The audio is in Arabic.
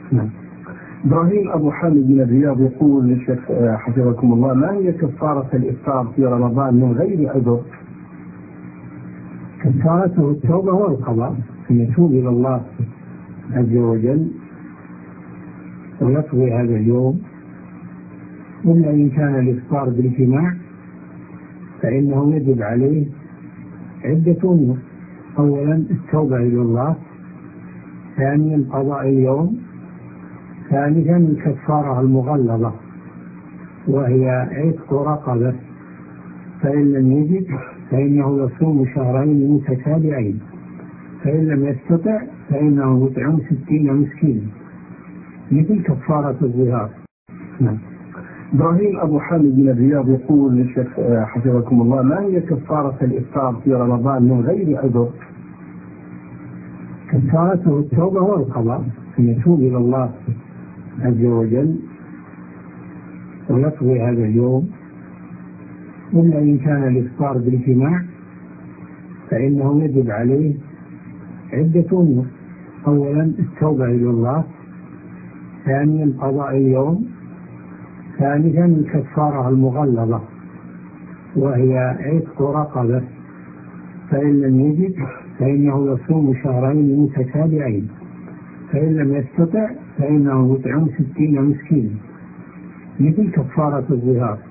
نعم. إبراهيم أبو حامد من الرياض يقول للشيخ حفظكم الله: ما هي كفارة الإفطار في رمضان من غير عذر؟ كفارته التوبة والقضاء، أن يتوب إلى الله عز وجل ويقضي هذا اليوم. إلا إن كان الإفطار بالجماع فإنه يجب عليه عدة أمور: أولا التوبة إلى الله، ثانيا قضاء اليوم، ثالثا الكفارة المغلظة وهي عتق رقبة، فإن لم يجد فإنه يصوم شهرين متتابعين، فإن لم يستطع فإنه يطعم 60 مسكينا مثل كفارة الظهار. نعم. إبراهيم أبو حامد من الرياض يقول للشيخ حفظكم الله: ما هي كفارة الإفطار في رمضان من غير عذر؟ كفارته التوبة والقضاء، أن يتوب إلى الله عز وجل ويقضي هذا اليوم. إلا إن كان الإفطار بالجماع فإنه يجب عليه عدة أمور: أولا التوبة إلى الله، ثانيا قضاء اليوم، ثالثا الكفارة المغلظة وهي عتق رقبة، فإن لم يجد فإنه يصوم شهرين متتابعين، فإن لم يستطع فإنه يطعم 60 مسكينا مثل كفارة الظهار.